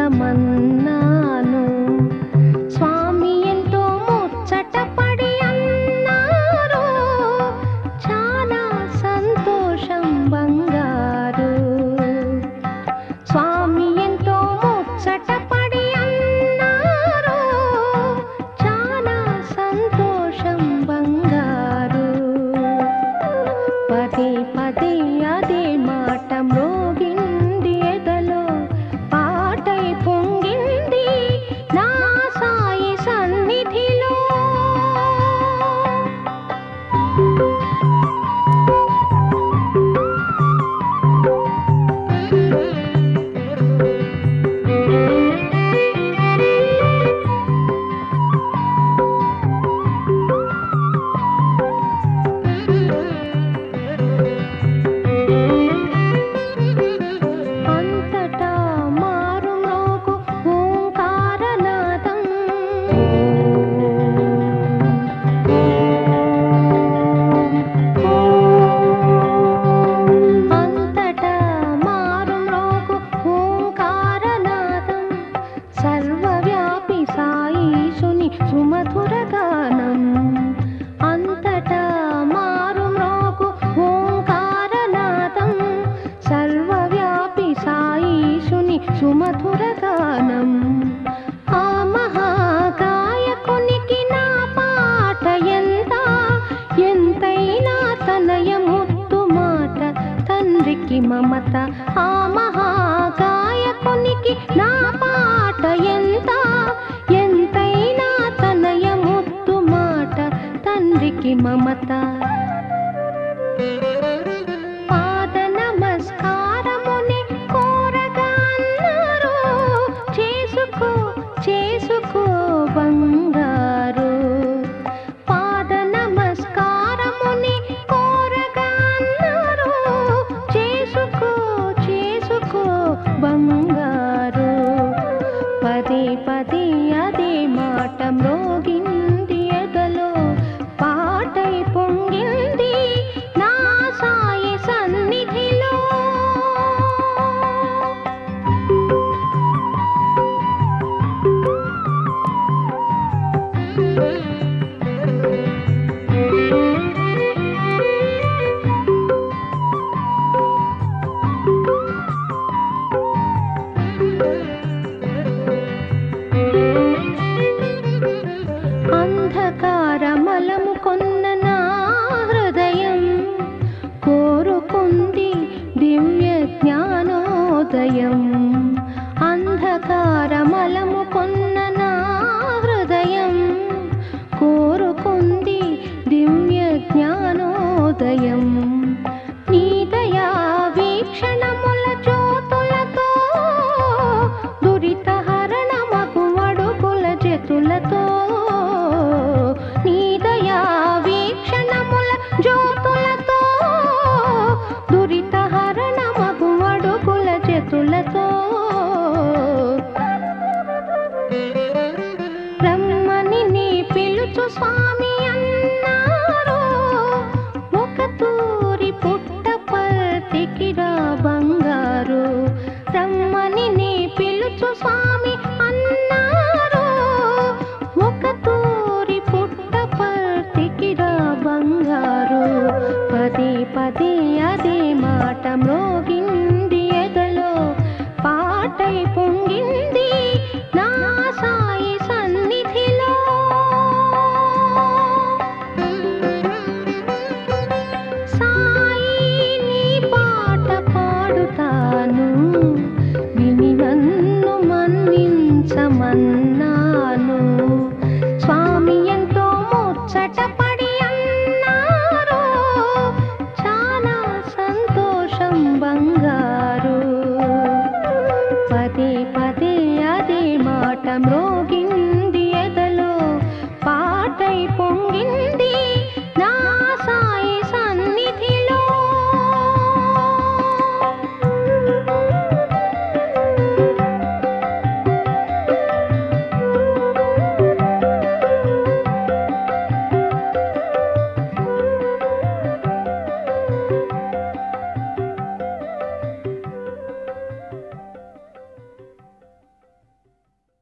అందమన్నాను. స్వామి ఎంతో ముచ్చటపడి అన్నారు, చాలా సంతోషం బంగారు. స్వామి ఎంతో ముచ్చటపడి అన్నారు, చాలా సంతోషం బంగారు. పదే పదే అదే మాట మ్రోగింది ఎదలో, పాటై పొంగింది నా సాయి సన్నిధిలో. అంతటా మారుమ్రోగు ఓంకారనాదం, అంతటా మారుమ్రోగు ఓంకారనాదం, సర్వవ్యాపి సాయీశుని సుమధుర గానం. అంతటా మారుమ్రోగు ఓంకారనాదం, సర్వవ్యాపి సాయీశుని సుమధుర గానం. ఆ మహాగాయకునికి నా పాట ఎంతైనా తనయ ముద్దు మాట, తండ్రికి మమత. ఆ మహాగాయకునికి నా పాట ఎంతైనా తనయ ముద్దు మాట, తండ్రికి మమత. పాద నమస్కారముని కోరగా అన్నారు, చేసుకో చేసుకో బంగారు. పాద నమస్కారముని కోరగా అన్నారు, చేసుకో చేసుకో బంగారు. పదే పదే అదే మాట మ్రోగింది ఎదలో, పాటై పొంగింది నా సాయి సన్నిధిలో. అంధకారమలము కొన్న నా హృదయం కోరుకుంది దివ్య జ్ఞానోదయం. అంధకారమలము కొన్న నా హృదయం కోరుకుంది దివ్య జ్ఞానోదయం. నీ దయా వీక్షణముల జ్యోతులతో, దురిత హరణమగు అడుగుల జతులతో. నీ దయా వీక్షణముల జ్యోతులతో, దురిత హరణమగు అడుగుల జతులతో. రమ్మని నీ పిలుచు స్వామి అన్నారు, ఒక తూరి పుట్టపర్తికి రా బంగారు. రమ్మని నీ పిలుచు స్వామి అన్నారు, ఒక తూరి పుట్టపర్తికి రా బంగారు. పదే పదే అదే మాట మ్రోగింది ఎదలో, పాటై పొంగింది